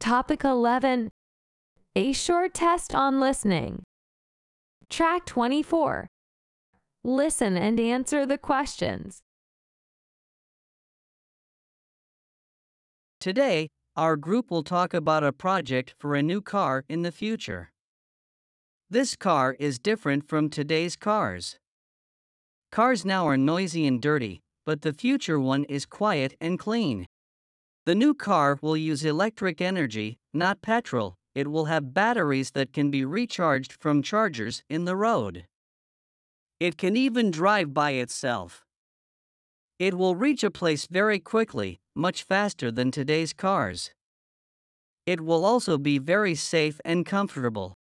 Topic 11. A short test on listening. Track 24. Listen and answer the questions. Today, our group will talk about a project for a new car in the future. This car is different from today's cars. Cars now are noisy and dirty, but the future one is quiet and clean. The new car will use electric energy, not petrol. It will have batteries that can be recharged from chargers in the road. It can even drive by itself. It will reach a place very quickly, much faster than today's cars. It will also be very safe and comfortable.